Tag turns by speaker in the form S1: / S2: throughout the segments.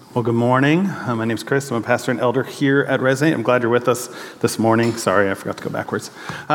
S1: Well, good morning. My name's Chris. I'm a pastor and elder here at Resonate. I'm glad you're with us this morning. Sorry, I forgot to go backwards.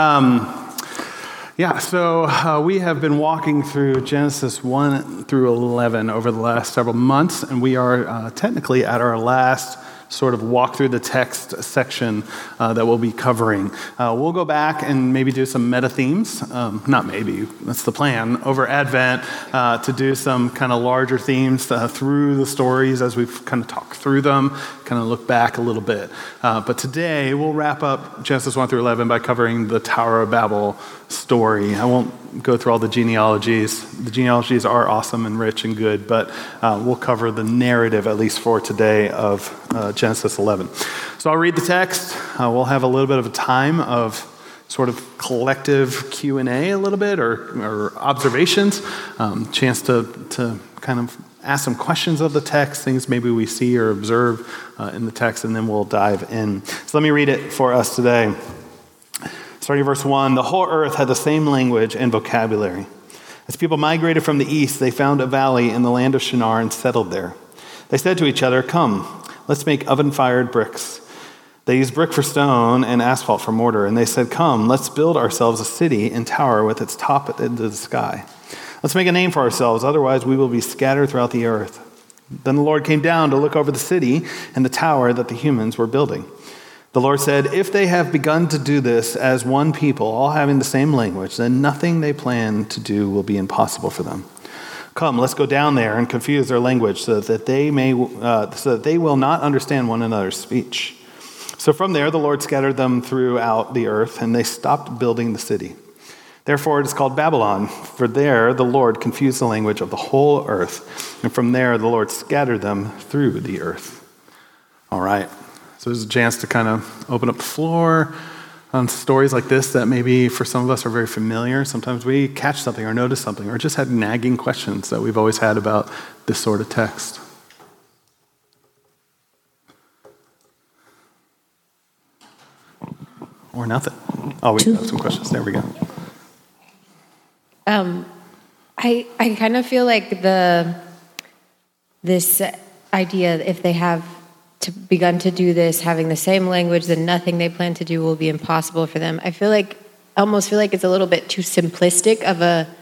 S1: So we have been walking through Genesis 1 through 11 over the last several months, and we are technically at our last sort of walk through the text section that we'll be covering. We'll go back and maybe do some meta themes. Not maybe, that's the plan, over Advent to do some kind of larger themes through the stories as we've kind of talked through them, kind of look back a little bit. But today we'll wrap up Genesis 1 through 11 by covering the Tower of Babel story. I won't go through all the genealogies. The genealogies are awesome and rich and good, but we'll cover the narrative, at least for today, of Genesis 11. So I'll read the text. We'll have a little bit of a time of sort of collective Q&A a little bit, or observations, chance to kind of ask some questions of the text, things maybe we see or observe in the text, and then we'll dive in. So let me read it for us today. Starting verse 1, the whole earth had the same language and vocabulary. As people migrated from the east, they found a valley in the land of Shinar and settled there. They said to each other, "Come, let's make oven-fired bricks." They used brick for stone and asphalt for mortar, and they said, "Come, let's build ourselves a city and tower with its top into the sky. Let's make a name for ourselves, otherwise we will be scattered throughout the earth." Then the Lord came down to look over the city and the tower that the humans were building. The Lord said, "If they have begun to do this as one people, all having the same language, then nothing they plan to do will be impossible for them. Come, let's go down there and confuse their language so that they will not understand one another's speech." So from there, the Lord scattered them throughout the earth, and they stopped building the city. Therefore, it is called Babylon, for there the Lord confused the language of the whole earth, and from there the Lord scattered them through the earth. All right. So there's a chance to kind of open up the floor on stories like this that maybe for some of us are very familiar. Sometimes we catch something or notice something or just had nagging questions that we've always had about this sort of text. Or nothing. Oh, we have some questions. There we go.
S2: I kind of feel like this idea, if they have begun to do this, having the same language, then nothing they plan to do will be impossible for them. I almost feel like it's a little bit too simplistic of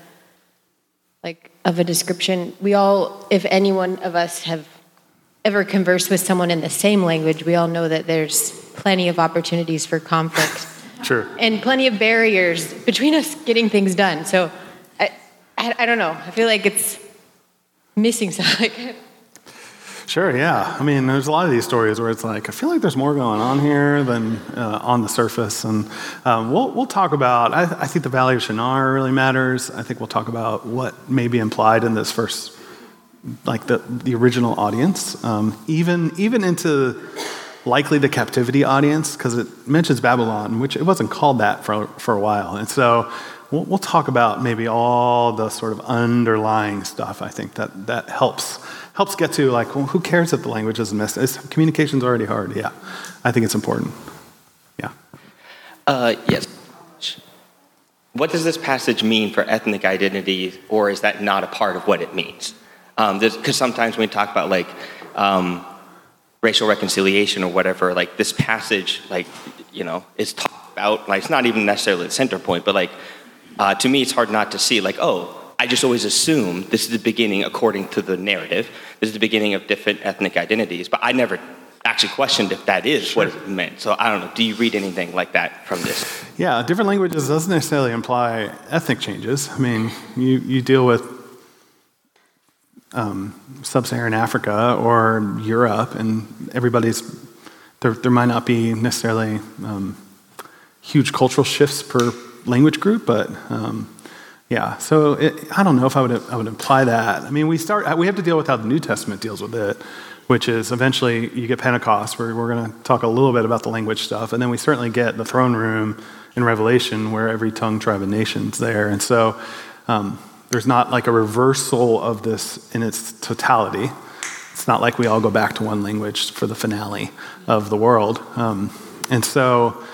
S2: a description. We all, if any one of us have ever conversed with someone in the same language, we all know that there's plenty of opportunities for conflict.
S1: Sure.
S2: And plenty of barriers between us getting things done. So I don't know. I feel like it's missing something.
S1: Sure, yeah. I mean, there's a lot of these stories where it's like, I feel like there's more going on here than on the surface. And we'll talk about, I think the Valley of Shinar really matters. I think we'll talk about what may be implied in this first, like the original audience, even into likely the captivity audience, because it mentions Babylon, which it wasn't called that for a while. And so we'll talk about maybe all the sort of underlying stuff. I think that helps get to, like, well, who cares if the language is missed? Communication's already hard. Yeah, I think it's important. Yeah.
S3: Yes. What does this passage mean for ethnic identity, or is that not a part of what it means? Because sometimes when we talk about racial reconciliation or whatever, like this passage, is talked about. Like, it's not even necessarily the center point, but to me, it's hard not to see, I just always assume this is the beginning, according to the narrative, this is the beginning of different ethnic identities, but I never actually questioned if that is what it meant. So I don't know, do you read anything like that from this?
S1: Yeah, different languages doesn't necessarily imply ethnic changes. I mean, you deal with sub-Saharan Africa or Europe, and there might not be necessarily huge cultural shifts per language group, but yeah, so I don't know if I would imply that. I mean, we have to deal with how the New Testament deals with it, which is eventually you get Pentecost, where we're going to talk a little bit about the language stuff, and then we certainly get the throne room in Revelation, where every tongue, tribe, and nation's there, and so there's not like a reversal of this in its totality. It's not like we all go back to one language for the finale of the world, and so.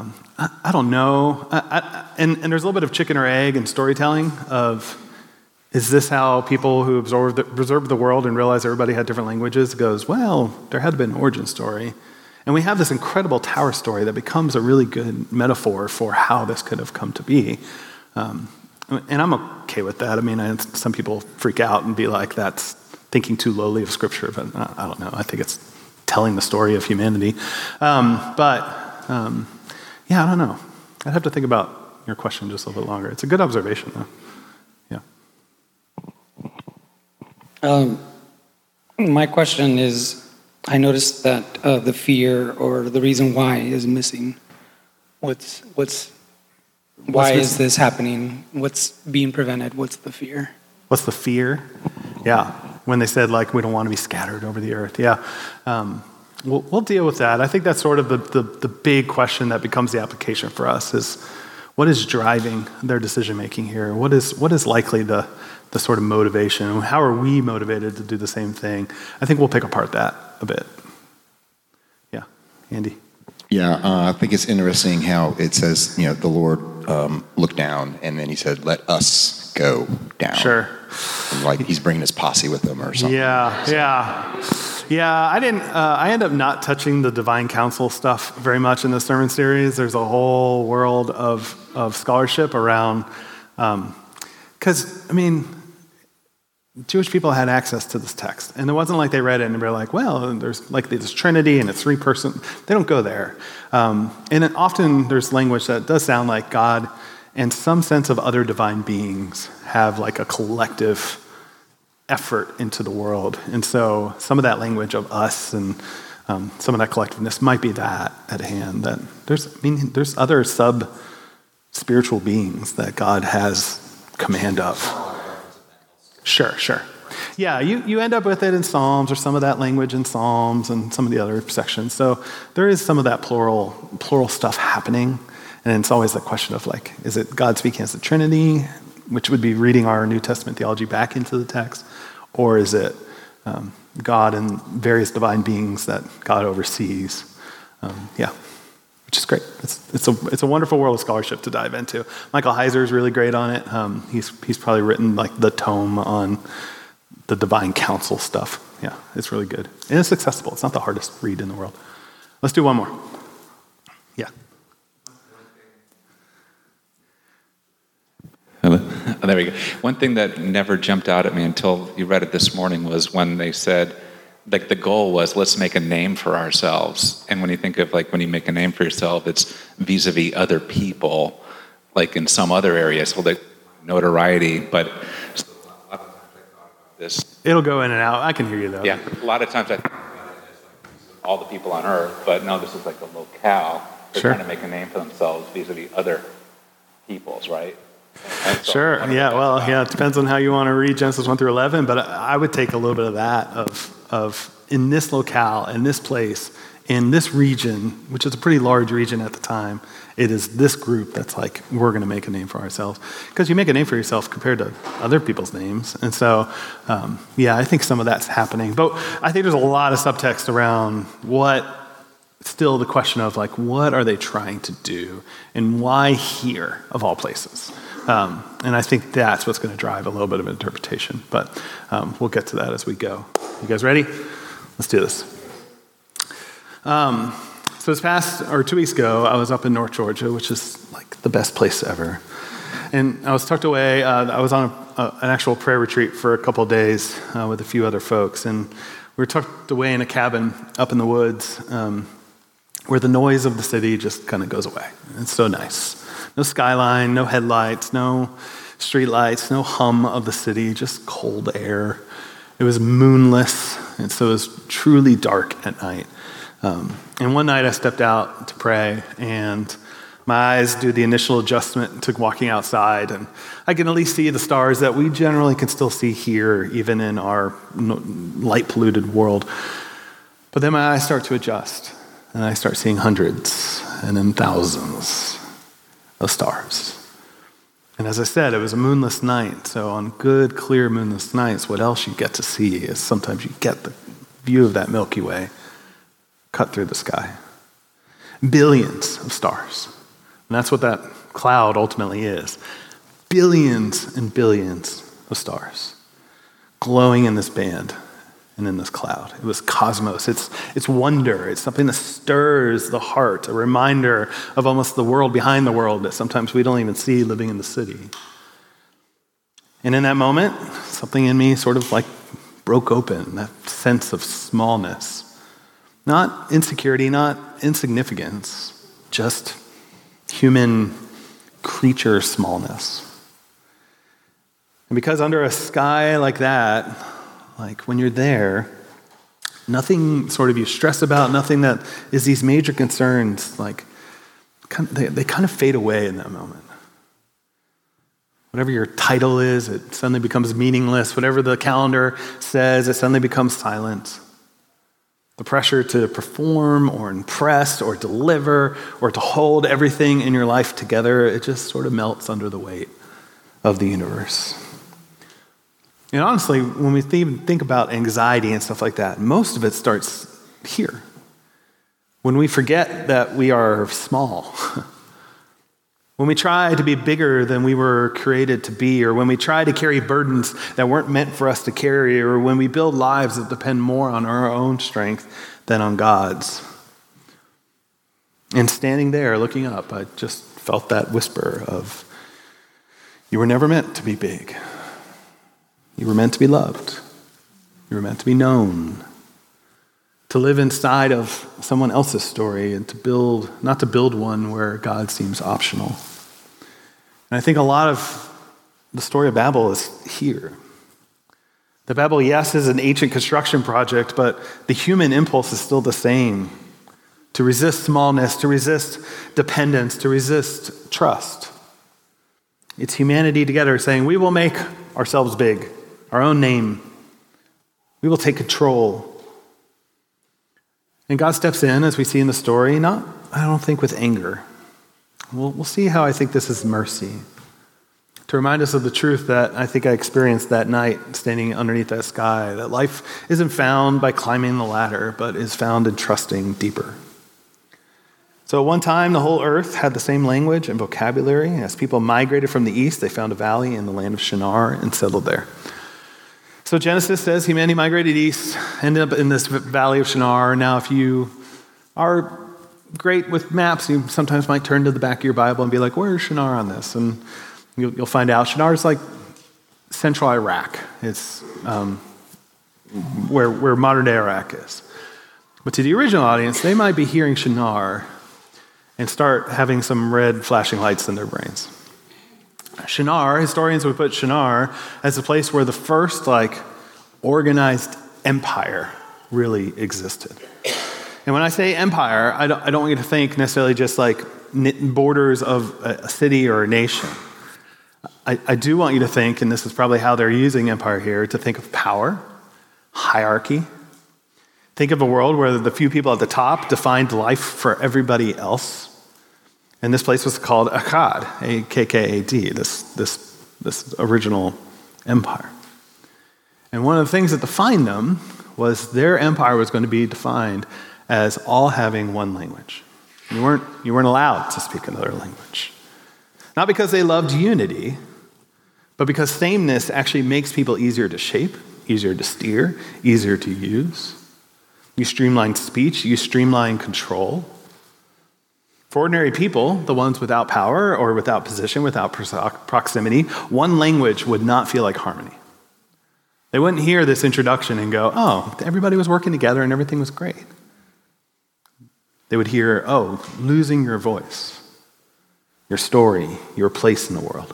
S1: I don't know. And there's a little bit of chicken or egg in storytelling of Is this how people who observed the world and realized everybody had different languages goes, well, there had to be an origin story. And we have this incredible tower story that becomes a really good metaphor for how this could have come to be. And I'm okay with that. I mean, some people freak out and be like, that's thinking too lowly of Scripture, but I don't know. I think it's telling the story of humanity. Yeah, I don't know. I'd have to think about your question just a little bit longer. It's a good observation, though.
S4: My question is, I noticed that the fear or the reason why is missing. Why is this happening? What's being prevented? What's the fear?
S1: What's the fear? Yeah, when they said, like, we don't want to be scattered over the earth. Yeah, we'll deal with that. I think that's sort of the big question that becomes the application for us is, what is driving their decision-making here? What is likely the sort of motivation? How are we motivated to do the same thing? I think we'll pick apart that a bit. Yeah, Andy?
S5: Yeah, I think it's interesting how it says, the Lord looked down, and then he said, let us go down.
S1: Sure.
S5: And like he's bringing his posse with him or something.
S1: Yeah, I end up not touching the divine council stuff very much in the sermon series. There's a whole world of scholarship around, because, Jewish people had access to this text, and it wasn't like they read it and they were like, well, there's like this Trinity and it's three-person. They don't go there. And then often there's language that does sound like God and some sense of other divine beings have like a collective effort into the world. And so some of that language of us and some of that collectiveness might be that at hand. That there's other sub-spiritual beings that God has command of. Sure. Yeah, you end up with it in Psalms or some of that language in Psalms and some of the other sections. So there is some of that plural stuff happening. And it's always the question of like, is it God speaking as the Trinity, which would be reading our New Testament theology back into the text, or is it God and various divine beings that God oversees? Which is great. It's a wonderful world of scholarship to dive into. Michael Heiser is really great on it. He's probably written like the tome on the divine council stuff. Yeah, it's really good. And it's accessible. It's not the hardest read in the world. Let's do one more. Yeah.
S6: Hello. Oh, there we go. One thing that never jumped out at me until you read it this morning was when they said, like the goal was, let's make a name for ourselves. And when you think of like when you make a name for yourself, it's vis-a-vis other people, like in some other areas, well, like notoriety, but this.
S1: It'll go in and out. I can hear you though.
S6: Yeah, a lot of times I think about it as like all the people on earth, but no, this is like a locale. They're trying to make a name for themselves vis-a-vis other peoples, right? So
S1: sure. Yeah. Well, yeah. It depends on how you want to read Genesis 1 through 11, but I would take a little bit of that of in this locale, in this place, in this region, which is a pretty large region at the time. It is this group that's like, we're going to make a name for ourselves, because you make a name for yourself compared to other people's names. And so, I think some of that's happening, but I think there's a lot of subtext around still the question of like, what are they trying to do and why here of all places? And I think that's what's going to drive a little bit of interpretation, but we'll get to that as we go. You guys ready? Let's do this. So this past, or 2 weeks ago, I was up in North Georgia, which is like the best place ever. And I was tucked away. I was on an actual prayer retreat for a couple of days with a few other folks, and we were tucked away in a cabin up in the woods where the noise of the city just kind of goes away. It's so nice. No skyline, no headlights, no street lights, no hum of the city, just cold air. It was moonless, and so it was truly dark at night. And one night I stepped out to pray, and my eyes do the initial adjustment to walking outside, and I can at least see the stars that we generally can still see here, even in our light-polluted world. But then my eyes start to adjust, and I start seeing hundreds and then thousands of stars. And as I said, it was a moonless night, so on good, clear, moonless nights, what else you get to see is sometimes you get the view of that Milky Way cut through the sky. Billions of stars. And that's what that cloud ultimately is. Billions and billions of stars, glowing in this band and in this cloud. It was cosmos. It's wonder. It's something that stirs the heart, a reminder of almost the world behind the world that sometimes we don't even see living in the city. And in that moment, something in me sort of like broke open, that sense of smallness. Not insecurity, not insignificance, just human creature smallness. And because under a sky like that, like when you're there, nothing sort of you stress about, nothing that is these major concerns, like they kind of fade away in that moment. Whatever your title is, it suddenly becomes meaningless. Whatever the calendar says, it suddenly becomes silent. The pressure to perform or impress or deliver or to hold everything in your life together, it just sort of melts under the weight of the universe. And honestly, when we think about anxiety and stuff like that, most of it starts here. When we forget that we are small. When we try to be bigger than we were created to be, or when we try to carry burdens that weren't meant for us to carry, or when we build lives that depend more on our own strength than on God's. And standing there looking up, I just felt that whisper of, you were never meant to be big. You were meant to be loved. You were meant to be known. To live inside of someone else's story and not to build one where God seems optional. And I think a lot of the story of Babel is here. The Babel, yes, is an ancient construction project, but the human impulse is still the same. To resist smallness, to resist dependence, to resist trust. It's humanity together saying, we will make ourselves big, our own name. We will take control. And God steps in, as we see in the story, not, I don't think, with anger. We'll see how I think this is mercy. To remind us of the truth that I think I experienced that night standing underneath that sky, that life isn't found by climbing the ladder, but is found in trusting deeper. So at one time, the whole earth had the same language and vocabulary. As people migrated from the east, they found a valley in the land of Shinar and settled there. So Genesis says humanity migrated east, ended up in this valley of Shinar. Now, if you are great with maps, you sometimes might turn to the back of your Bible and be like, where's Shinar on this? And you'll find out Shinar is like central Iraq. It's where modern-day Iraq is. But to the original audience, they might be hearing Shinar and start having some red flashing lights in their brains. Shinar, historians would put Shinar as a place where the first organized empire really existed. And when I say empire, I don't want you to think necessarily just borders of a city or a nation. I do want you to think, and this is probably how they're using empire here, to think of power, hierarchy. Think of a world where the few people at the top defined life for everybody else. And this place was called Akkad, A-K-K-A-D, this original empire. And one of the things that defined them was their empire was going to be defined as all having one language. You weren't allowed to speak another language. Not because they loved unity, but because sameness actually makes people easier to shape, easier to steer, easier to use. You streamline speech, you streamline control. For ordinary people, the ones without power or without position, without proximity, one language would not feel like harmony. They wouldn't hear this introduction and go, oh, everybody was working together and everything was great. They would hear, oh, losing your voice, your story, your place in the world.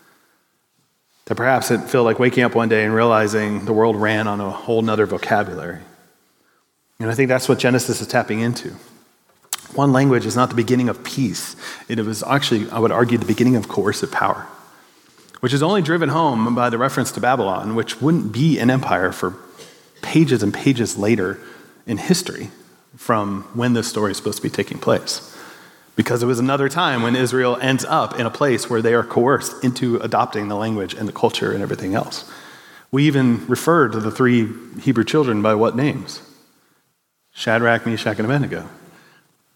S1: That perhaps it felt like waking up one day and realizing the world ran on a whole nother vocabulary. And I think that's what Genesis is tapping into. One language is not the beginning of peace. It was actually, I would argue, the beginning of coercive power, which is only driven home by the reference to Babylon, which wouldn't be an empire for pages and pages later in history from when this story is supposed to be taking place. Because it was another time when Israel ends up in a place where they are coerced into adopting the language and the culture and everything else. We even refer to the three Hebrew children by what names? Shadrach, Meshach, and Abednego.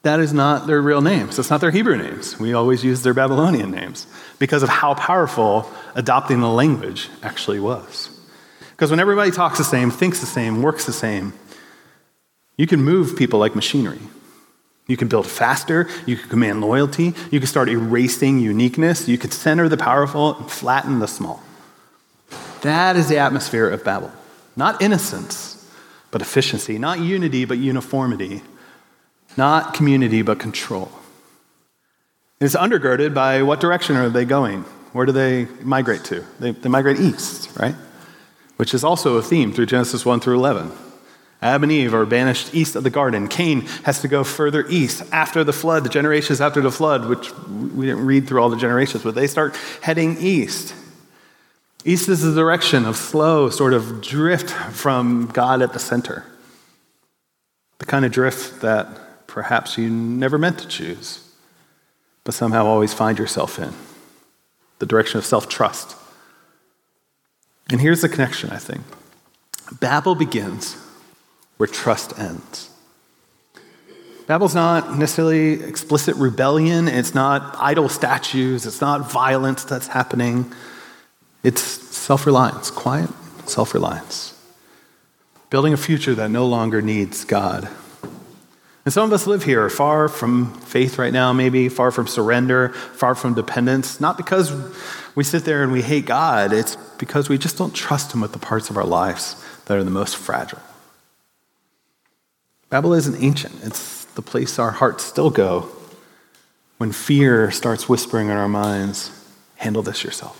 S1: that is not their real names. That's not their Hebrew names. We always use their Babylonian names because of how powerful adopting the language actually was. Because when everybody talks the same, thinks the same, works the same, you can move people like machinery. You can build faster, you can command loyalty, you can start erasing uniqueness, you can center the powerful and flatten the small. That is the atmosphere of Babel. Not innocence, but efficiency. Not unity, but uniformity. Not community, but control. It's undergirded by what direction are they going? Where do they migrate to? They migrate east, right? Which is also a theme through Genesis 1 through 11. Adam and Eve are banished east of the garden. Cain has to go further east after the flood, the generations after the flood, which we didn't read through all the generations, but they start heading east. East is the direction of slow sort of drift from God at the center. The kind of drift that perhaps you never meant to choose, but somehow always find yourself in. The direction of self-trust. And here's the connection, I think. Babel begins where trust ends. Babel's not necessarily explicit rebellion. It's not idol statues. It's not violence that's happening. It's self-reliance, quiet self-reliance. Building a future that no longer needs God. And some of us live here far from faith right now, maybe far from surrender, far from dependence. Not because we sit there and we hate God. It's because we just don't trust him with the parts of our lives that are the most fragile. Babel isn't ancient. It's the place our hearts still go when fear starts whispering in our minds, handle this yourself.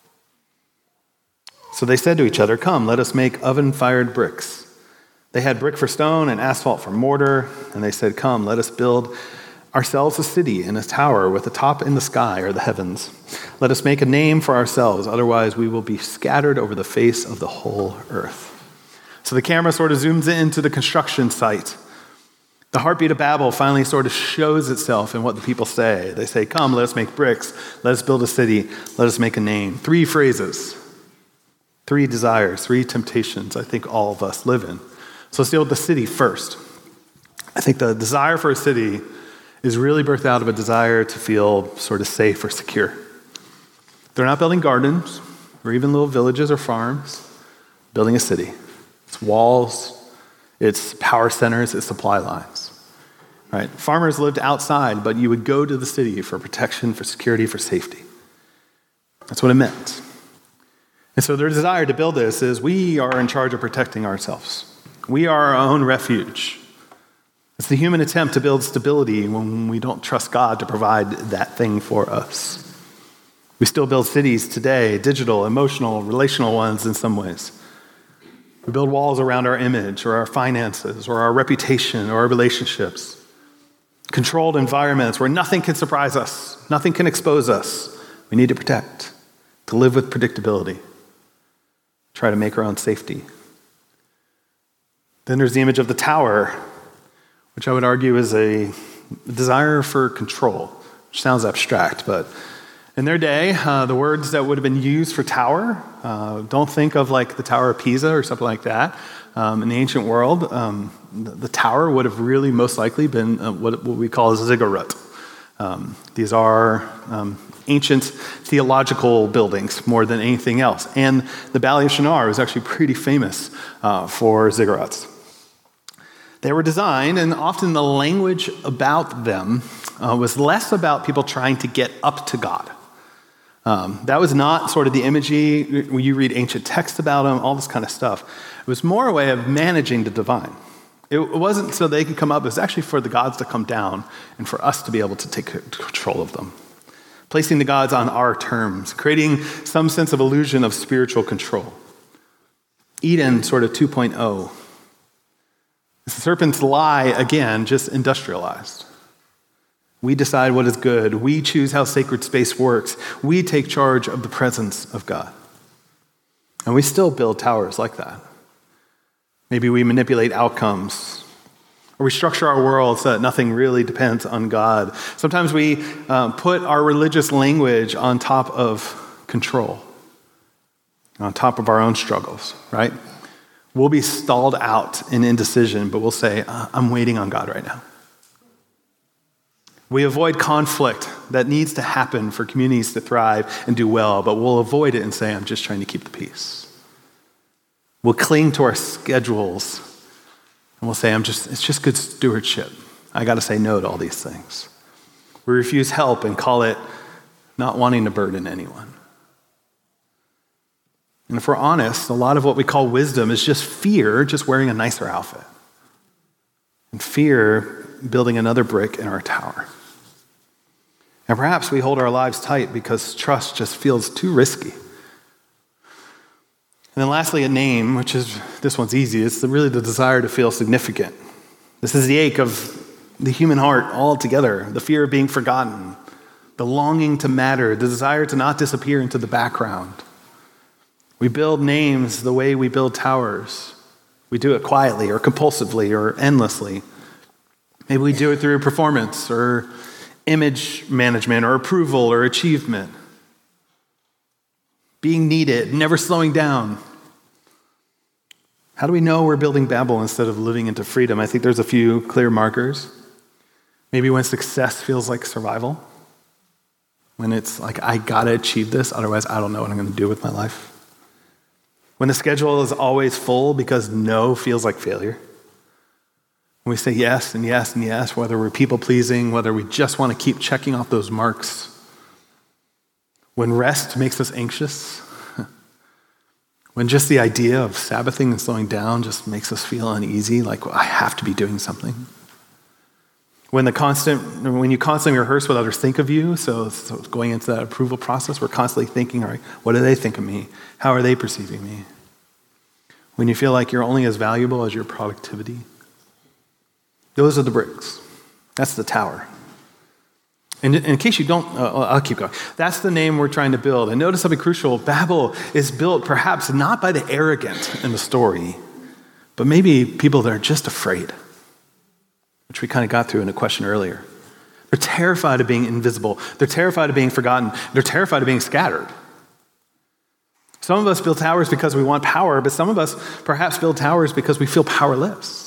S1: So they said to each other, come, let us make oven-fired bricks. They had brick for stone and asphalt for mortar, and they said, come, let us build ourselves a city and a tower with a top in the sky or the heavens. Let us make a name for ourselves, otherwise we will be scattered over the face of the whole earth. So the camera sort of zooms into the construction site. The heartbeat of Babel finally sort of shows itself in what the people say. They say, come, let us make bricks. Let us build a city. Let us make a name. 3 phrases, 3 desires, 3 temptations I think all of us live in. So let's deal with the city first. I think the desire for a city is really birthed out of a desire to feel sort of safe or secure. They're not building gardens or even little villages or farms, building a city. It's walls, it's power centers, it's supply lines. Right? Farmers lived outside, but you would go to the city for protection, for security, for safety. That's what it meant. And so their desire to build this is we are in charge of protecting ourselves. We are our own refuge. It's the human attempt to build stability when we don't trust God to provide that thing for us. We still build cities today, digital, emotional, relational ones in some ways. We build walls around our image or our finances or our reputation or our relationships. Controlled environments where nothing can surprise us, nothing can expose us. We need to protect, to live with predictability, try to make our own safety. Then there's the image of the tower, which I would argue is a desire for control, which sounds abstract, but in their day, the words that would have been used for tower, don't think of like the Tower of Pisa or something like that. In the ancient world, the tower would have really most likely been what we call a ziggurat. These are ancient theological buildings more than anything else. And the Valley of Shinar was actually pretty famous for ziggurats. They were designed, and often the language about them was less about people trying to get up to God. That was not sort of the imagery when you read ancient texts about them, all this kind of stuff. It was more a way of managing the divine. It wasn't so they could come up, it was actually for the gods to come down and for us to be able to take control of them. Placing the gods on our terms, creating some sense of illusion of spiritual control. Eden sort of 2.0. The serpent's lie, again, just industrialized. We decide what is good. We choose how sacred space works. We take charge of the presence of God. And we still build towers like that. Maybe we manipulate outcomes, or we structure our world so that nothing really depends on God. Sometimes we put our religious language on top of control, on top of our own struggles, right? We'll be stalled out in indecision, but we'll say, I'm waiting on God right now. We avoid conflict that needs to happen for communities to thrive and do well, but we'll avoid it and say, I'm just trying to keep the peace. We'll cling to our schedules and we'll say, it's just good stewardship. I got to say no to all these things. We refuse help and call it not wanting to burden anyone. And if we're honest, a lot of what we call wisdom is just fear, just wearing a nicer outfit. And fear building another brick in our tower. And perhaps we hold our lives tight because trust just feels too risky. And then lastly, a name, which is, this one's easy. It's really the desire to feel significant. This is the ache of the human heart altogether, the fear of being forgotten, the longing to matter, the desire to not disappear into the background. We build names the way we build towers. We do it quietly or compulsively or endlessly. Maybe we do it through performance or image management or approval or achievement. Being needed, never slowing down. How do we know we're building Babel instead of living into freedom? I think there's a few clear markers. Maybe when success feels like survival. When it's like, I gotta achieve this, otherwise I don't know what I'm gonna do with my life. When the schedule is always full because no feels like failure. When we say yes and yes and yes, whether we're people-pleasing, whether we just want to keep checking off those marks. When rest makes us anxious. When just the idea of Sabbathing and slowing down just makes us feel uneasy, like I have to be doing something. When you constantly rehearse what others think of you, so going into that approval process, we're constantly thinking, all right, what do they think of me? How are they perceiving me? When you feel like you're only as valuable as your productivity. Those are the bricks. That's the tower. And in case you don't, I'll keep going. That's the name we're trying to build. And notice something crucial. Babel is built perhaps not by the arrogant in the story, but maybe people that are just afraid, which we kind of got through in a question earlier. They're terrified of being invisible. They're terrified of being forgotten. They're terrified of being scattered. Some of us build towers because we want power, but some of us perhaps build towers because we feel powerless.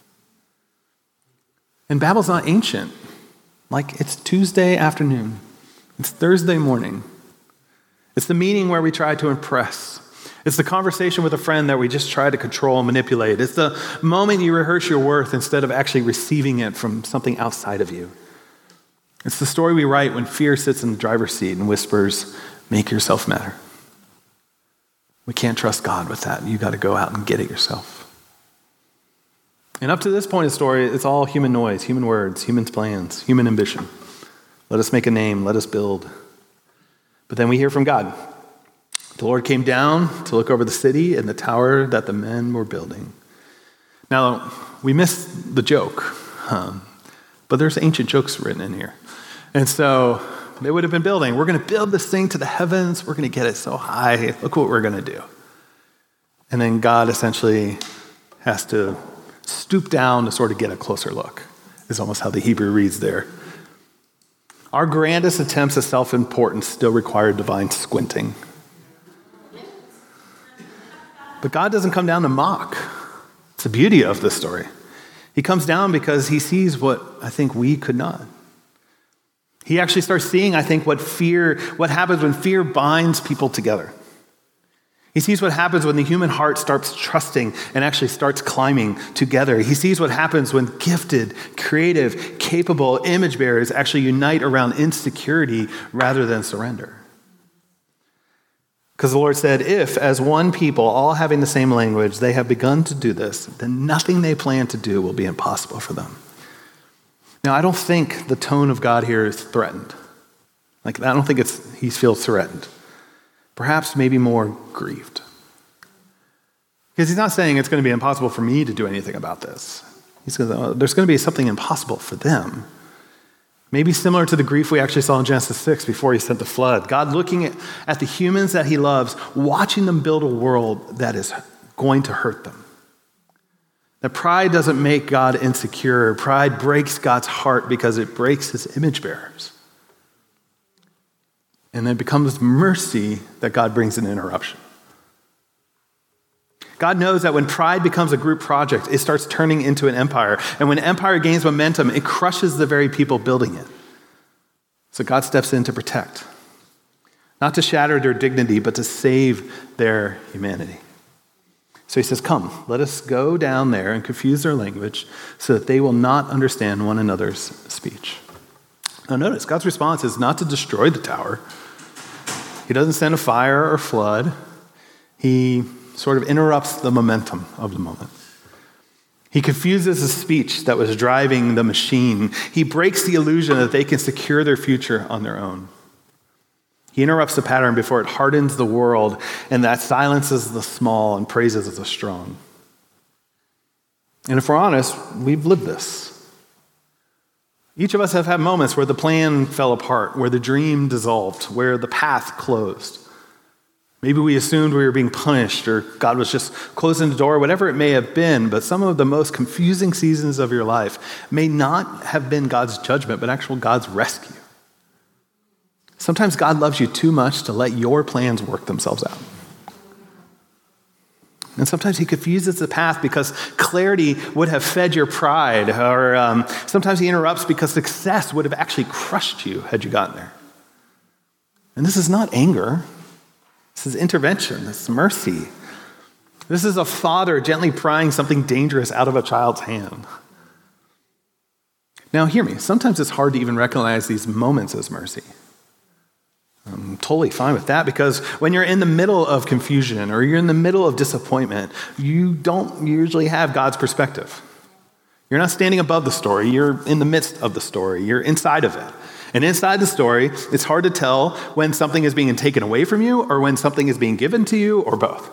S1: And Babel's not ancient. Like, it's Tuesday afternoon. It's Thursday morning. It's the meeting where we try to impress. It's the conversation with a friend that we just try to control and manipulate. It's the moment you rehearse your worth instead of actually receiving it from something outside of you. It's the story we write when fear sits in the driver's seat and whispers, make yourself matter. We can't trust God with that. You got to go out and get it yourself. And up to this point in the story, it's all human noise, human words, human plans, human ambition. Let us make a name, let us build. But then we hear from God. The Lord came down to look over the city and the tower that the men were building. Now, we missed the joke, but there's ancient jokes written in here. And so they would have been building. We're going to build this thing to the heavens. We're going to get it so high. Look what we're going to do. And then God essentially has to stoop down to sort of get a closer look, is almost how the Hebrew reads there. Our grandest attempts at self-importance still require divine squinting. But God doesn't come down to mock. It's the beauty of this story. He comes down because he sees what I think we could not. He actually starts seeing, I think, what happens when fear binds people together. He sees what happens when the human heart starts trusting and actually starts climbing together. He sees what happens when gifted, creative, capable image bearers actually unite around insecurity rather than surrender. Because the Lord said, if, as one people, all having the same language, they have begun to do this, then nothing they plan to do will be impossible for them. Now, I don't think the tone of God here is threatened. I don't think he feels threatened. Perhaps maybe more grieved. Because he's not saying it's going to be impossible for me to do anything about this. There's going to be something impossible for them. Maybe similar to the grief we actually saw in Genesis 6 before he sent the flood. God looking at the humans that he loves, watching them build a world that is going to hurt them. That pride doesn't make God insecure. Pride breaks God's heart because it breaks his image bearers. And then it becomes mercy that God brings an interruption. God knows that when pride becomes a group project, it starts turning into an empire. And when empire gains momentum, it crushes the very people building it. So God steps in to protect, not to shatter their dignity, but to save their humanity. So he says, come, let us go down there and confuse their language so that they will not understand one another's speech. Now notice, God's response is not to destroy the tower. He doesn't send a fire or flood. He sort of interrupts the momentum of the moment. He confuses the speech that was driving the machine. He breaks the illusion that they can secure their future on their own. He interrupts the pattern before it hardens the world, and that silences the small and praises the strong. And if we're honest, we've lived this. Each of us have had moments where the plan fell apart, where the dream dissolved, where the path closed. Maybe we assumed we were being punished, or God was just closing the door, whatever it may have been, but some of the most confusing seasons of your life may not have been God's judgment, but actual God's rescue. Sometimes God loves you too much to let your plans work themselves out. And sometimes he confuses the path because clarity would have fed your pride, or sometimes he interrupts because success would have actually crushed you had you gotten there. And this is not anger. This is intervention. This is mercy. This is a father gently prying something dangerous out of a child's hand. Now hear me, sometimes it's hard to even recognize these moments as mercy. I'm totally fine with that, because when you're in the middle of confusion or you're in the middle of disappointment, you don't usually have God's perspective. You're not standing above the story. You're in the midst of the story. You're inside of it. And inside the story, it's hard to tell when something is being taken away from you or when something is being given to you, or both.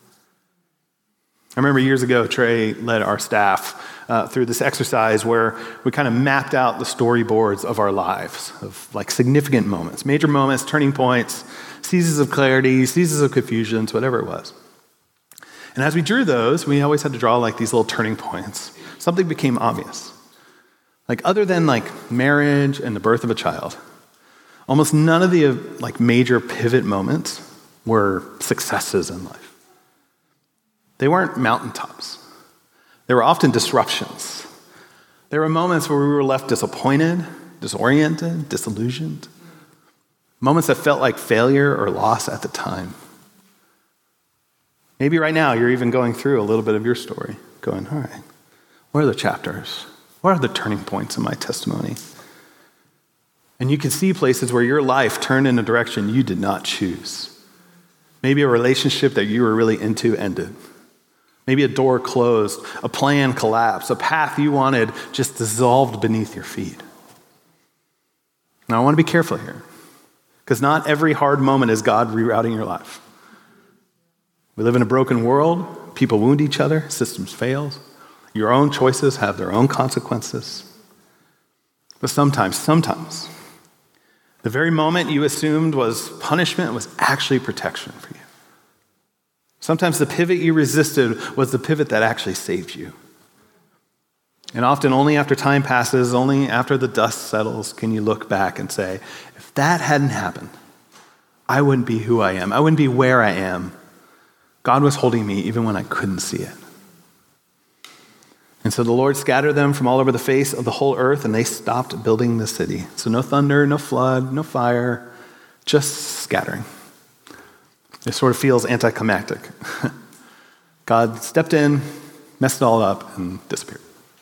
S1: I remember years ago, Trey led our staff through this exercise where we kind of mapped out the storyboards of our lives, of like significant moments, major moments, turning points, seasons of clarity, seasons of confusions, whatever it was. And as we drew those, we always had to draw like these little turning points. Something became obvious. Like other than like marriage and the birth of a child, almost none of the like major pivot moments were successes in life. They weren't mountaintops. They were often disruptions. There were moments where we were left disappointed, disoriented, disillusioned. Moments that felt like failure or loss at the time. Maybe right now you're even going through a little bit of your story, going, all right, what are the chapters? What are the turning points in my testimony? And you can see places where your life turned in a direction you did not choose. Maybe a relationship that you were really into ended. Maybe a door closed, a plan collapsed, a path you wanted just dissolved beneath your feet. Now I want to be careful here, because not every hard moment is God rerouting your life. We live in a broken world. People wound each other. Systems fail. Your own choices have their own consequences. But sometimes, the very moment you assumed was punishment was actually protection for you. Sometimes the pivot you resisted was the pivot that actually saved you. And often only after time passes, only after the dust settles, can you look back and say, if that hadn't happened, I wouldn't be who I am. I wouldn't be where I am. God was holding me even when I couldn't see it. And so the Lord scattered them from all over the face of the whole earth, and they stopped building the city. So no thunder, no flood, no fire, just scattering. It sort of feels anticlimactic. God stepped in, messed it all up, and disappeared.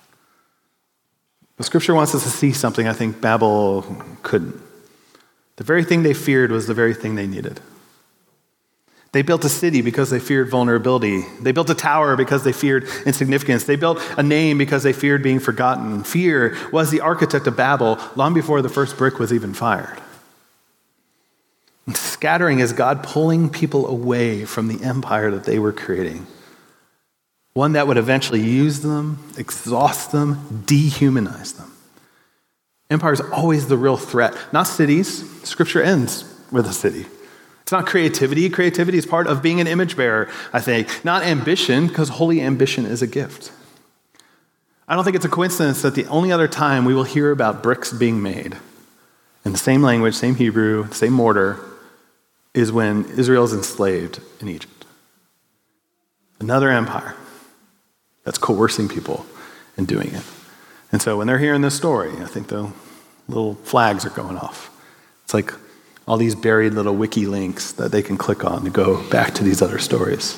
S1: But Scripture wants us to see something I think Babel couldn't. The very thing they feared was the very thing they needed. They built a city because they feared vulnerability. They built a tower because they feared insignificance. They built a name because they feared being forgotten. Fear was the architect of Babel long before the first brick was even fired. Scattering is God pulling people away from the empire that they were creating. One that would eventually use them, exhaust them, dehumanize them. Empire is always the real threat, not cities. Scripture ends with a city. It's not creativity. Creativity is part of being an image bearer, I think. Not ambition, because holy ambition is a gift. I don't think it's a coincidence that the only other time we will hear about bricks being made in the same language, same Hebrew, same mortar, is when Israel is enslaved in Egypt. Another empire that's coercing people and doing it. And so when they're hearing this story, I think the little flags are going off. It's like all these buried little wiki links that they can click on to go back to these other stories.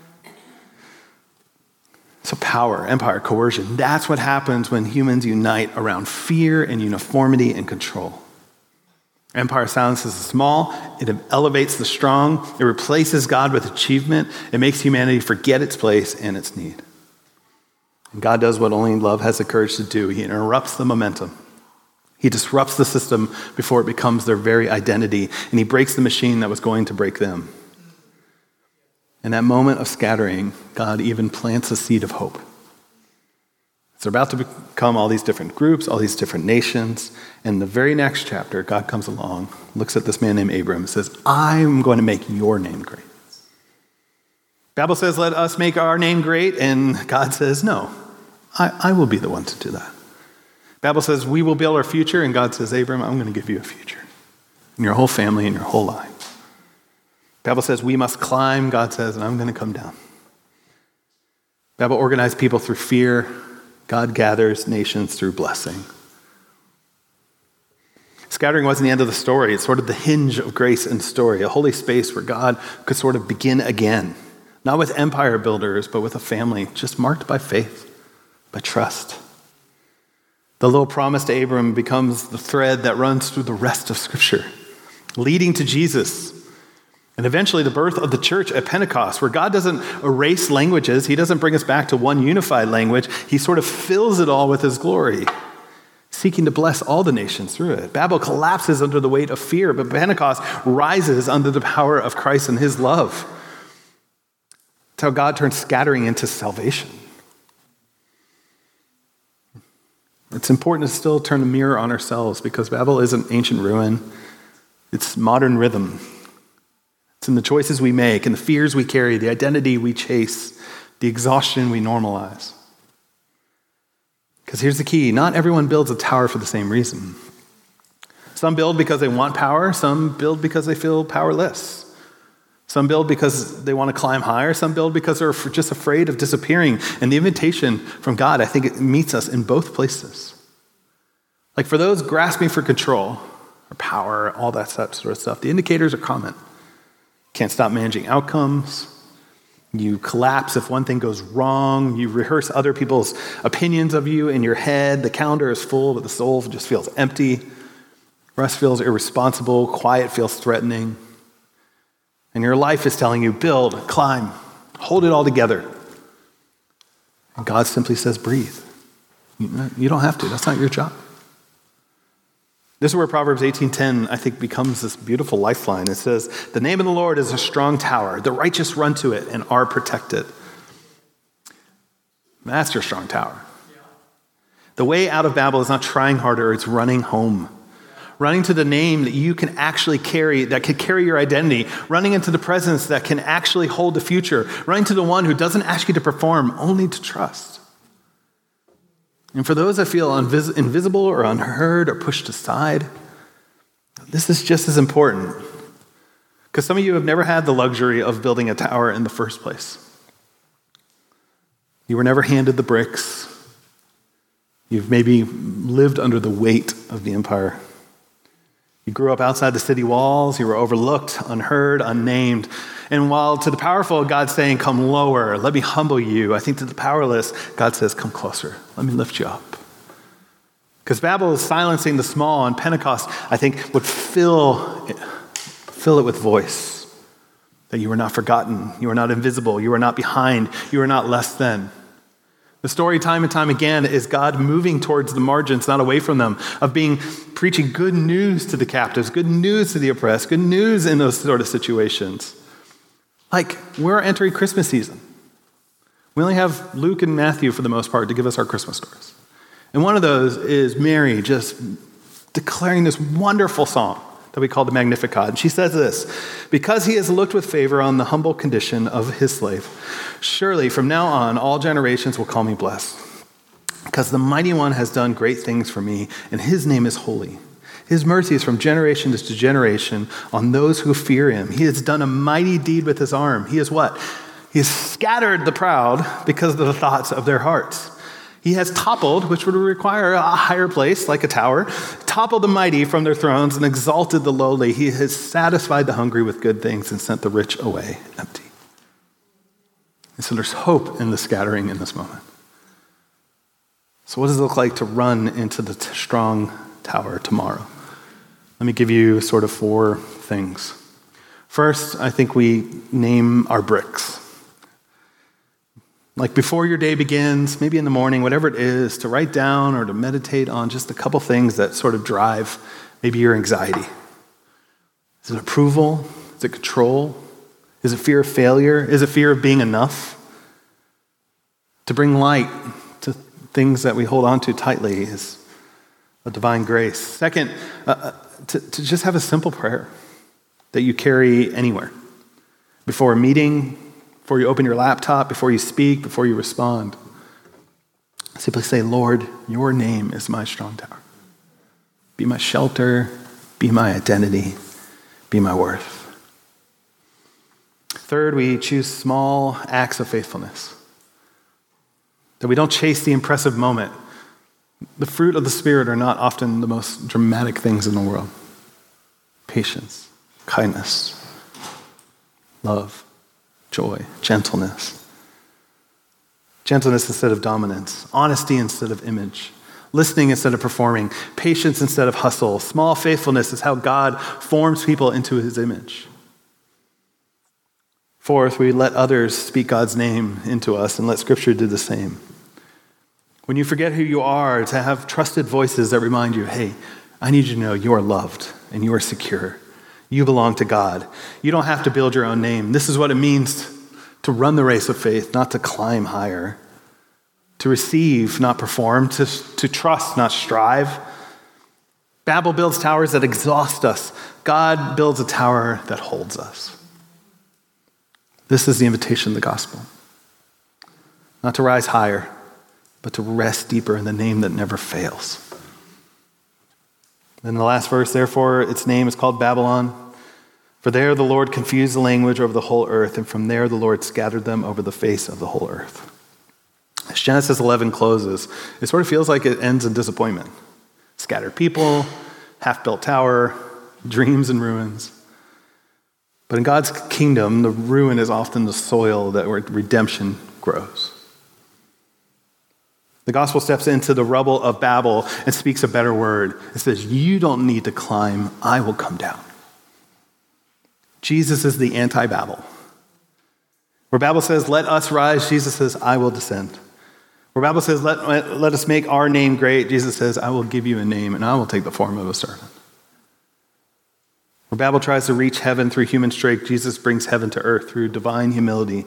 S1: So power, empire, coercion, that's what happens when humans unite around fear and uniformity and control. Empire silences the small, it elevates the strong, it replaces God with achievement, it makes humanity forget its place and its need. And God does what only love has the courage to do. He interrupts the momentum. He disrupts the system before it becomes their very identity, and he breaks the machine that was going to break them. In that moment of scattering, God even plants a seed of hope. It's about to become all these different groups, all these different nations. And the very next chapter, God comes along, looks at this man named Abram, and says, I'm going to make your name great. Babel says, let us make our name great. And God says, no, I will be the one to do that. Babel says, we will build our future. And God says, Abram, I'm going to give you a future. And your whole family and your whole life. Babel says, we must climb. God says, and I'm going to come down. Babel organized people through fear. God gathers nations through blessing. Scattering wasn't the end of the story. It's sort of the hinge of grace and story, a holy space where God could sort of begin again. Not with empire builders, but with a family just marked by faith, by trust. The little promise to Abram becomes the thread that runs through the rest of Scripture, leading to Jesus. And eventually the birth of the church at Pentecost, where God doesn't erase languages. He doesn't bring us back to one unified language. He sort of fills it all with his glory, seeking to bless all the nations through it. Babel collapses under the weight of fear, but Pentecost rises under the power of Christ and his love. That's how God turns scattering into salvation. It's important to still turn the mirror on ourselves, because Babel isn't ancient ruin. It's modern rhythm. It's in the choices we make and the fears we carry, the identity we chase, the exhaustion we normalize. Because here's the key. Not everyone builds a tower for the same reason. Some build because they want power. Some build because they feel powerless. Some build because they want to climb higher. Some build because they're just afraid of disappearing. And the invitation from God, I think it meets us in both places. Like for those grasping for control or power, all that sort of stuff, the indicators are common. Can't stop managing outcomes. You collapse if one thing goes wrong. You rehearse other people's opinions of you in your head. The calendar is full, but the soul just feels empty. Rest feels irresponsible. Quiet feels threatening. And your life is telling you, build, climb, hold it all together. And God simply says, breathe. You don't have to. That's not your job. This is where Proverbs 18:10, I think, becomes this beautiful lifeline. It says, the name of the Lord is a strong tower. The righteous run to it and are protected. That's your strong tower. The way out of Babel is not trying harder, it's running home. Running to the name that you can actually carry, that can carry your identity. Running into the presence that can actually hold the future. Running to the one who doesn't ask you to perform, only to trust. And for those that feel invisible or unheard or pushed aside, this is just as important. Because some of you have never had the luxury of building a tower in the first place. You were never handed the bricks. You've maybe lived under the weight of the empire. You grew up outside the city walls. You were overlooked, unheard, unnamed. And while to the powerful, God's saying, come lower, let me humble you. I think to the powerless, God says, come closer, let me lift you up. Because Babel is silencing the small, and Pentecost, I think, would fill it with voice. That you are not forgotten, you are not invisible, you are not behind, you are not less than. The story time and time again is God moving towards the margins, not away from them, of preaching good news to the captives, good news to the oppressed, good news in those sort of situations. Like, we're entering Christmas season. We only have Luke and Matthew, for the most part, to give us our Christmas stories. And one of those is Mary just declaring this wonderful song that we call the Magnificat. And she says this, because he has looked with favor on the humble condition of his slave, surely from now on all generations will call me blessed. Because the mighty one has done great things for me, and his name is holy. His mercy is from generation to generation on those who fear him. He has done a mighty deed with his arm. He has what? He has scattered the proud because of the thoughts of their hearts. He has toppled, which would require a higher place, like a tower, toppled the mighty from their thrones and exalted the lowly. He has satisfied the hungry with good things and sent the rich away empty. And so there's hope in the scattering in this moment. So what does it look like to run into the strong tower tomorrow? Let me give you sort of 4 things. First, I think we name our bricks. Like before your day begins, maybe in the morning, whatever it is, to write down or to meditate on just a couple things that sort of drive maybe your anxiety. Is it approval? Is it control? Is it fear of failure? Is it fear of being enough? To bring light to things that we hold on to tightly is a divine grace. Second, to just have a simple prayer that you carry anywhere. Before a meeting, before you open your laptop, before you speak, before you respond. Simply say, Lord, your name is my strong tower. Be my shelter, be my identity, be my worth. Third, we choose small acts of faithfulness. That we don't chase the impressive moment. The fruit of the Spirit are not often the most dramatic things in the world. Patience, kindness, love, joy, gentleness. Gentleness instead of dominance. Honesty instead of image. Listening instead of performing. Patience instead of hustle. Small faithfulness is how God forms people into his image. Fourth, we let others speak God's name into us and let Scripture do the same. When you forget who you are, to have trusted voices that remind you, hey, I need you to know you are loved and you are secure. You belong to God. You don't have to build your own name. This is what it means to run the race of faith, not to climb higher. To receive, not perform. To trust, not strive. Babel builds towers that exhaust us. God builds a tower that holds us. This is the invitation of the gospel. Not to rise higher, but to rest deeper in the name that never fails. In the last verse, therefore, its name is called Babylon. For there the Lord confused the language over the whole earth, and from there the Lord scattered them over the face of the whole earth. As Genesis 11 closes, it sort of feels like it ends in disappointment. Scattered people, half-built tower, dreams and ruins. But in God's kingdom, the ruin is often the soil that where redemption grows. The gospel steps into the rubble of Babel and speaks a better word. It says, you don't need to climb, I will come down. Jesus is the anti-Babel. Where Babel says, let us rise, Jesus says, I will descend. Where Babel says, let us make our name great, Jesus says, I will give you a name and I will take the form of a servant. Where Babel tries to reach heaven through human strength, Jesus brings heaven to earth through divine humility.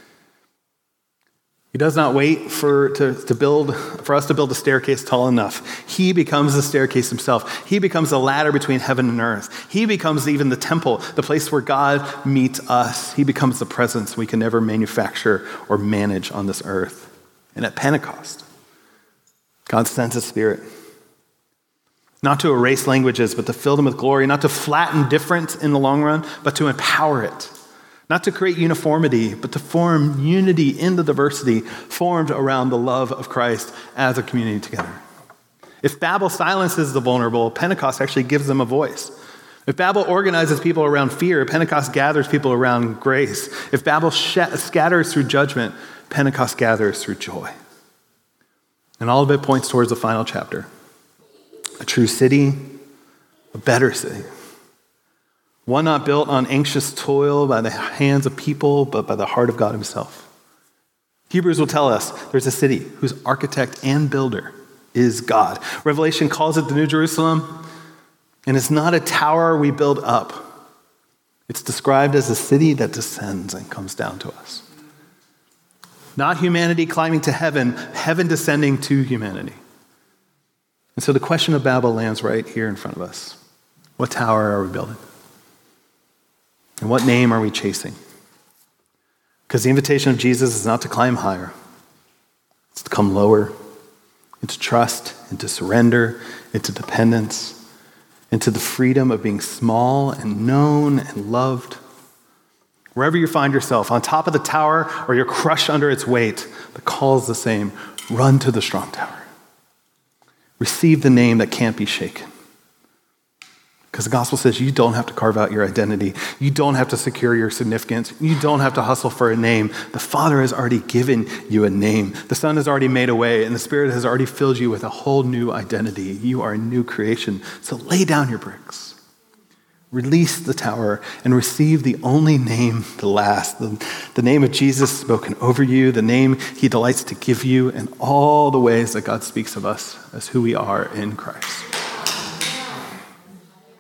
S1: He does not wait for us to build a staircase tall enough. He becomes the staircase himself. He becomes the ladder between heaven and earth. He becomes even the temple, the place where God meets us. He becomes the presence we can never manufacture or manage on this earth. And at Pentecost, God sends his Spirit. Not to erase languages, but to fill them with glory. Not to flatten difference in the long run, but to empower it. Not to create uniformity, but to form unity in the diversity formed around the love of Christ as a community together. If Babel silences the vulnerable, Pentecost actually gives them a voice. If Babel organizes people around fear, Pentecost gathers people around grace. If Babel scatters through judgment, Pentecost gathers through joy. And all of it points towards the final chapter. A true city, a better city. One not built on anxious toil by the hands of people, but by the heart of God himself. Hebrews will tell us there's a city whose architect and builder is God. Revelation calls it the New Jerusalem, and it's not a tower we build up. It's described as a city that descends and comes down to us. Not humanity climbing to heaven, heaven descending to humanity. And so the question of Babel lands right here in front of us. What tower are we building? And what name are we chasing? Because the invitation of Jesus is not to climb higher. It's to come lower, into trust, into surrender, into dependence, into the freedom of being small and known and loved. Wherever you find yourself, on top of the tower or you're crushed under its weight, the call is the same. Run to the strong tower. Receive the name that can't be shaken. Because the gospel says you don't have to carve out your identity. You don't have to secure your significance. You don't have to hustle for a name. The Father has already given you a name. The Son has already made a way, and the Spirit has already filled you with a whole new identity. You are a new creation. So lay down your bricks. Release the tower and receive the only name to last, the name of Jesus spoken over you, the name he delights to give you, and all the ways that God speaks of us as who we are in Christ.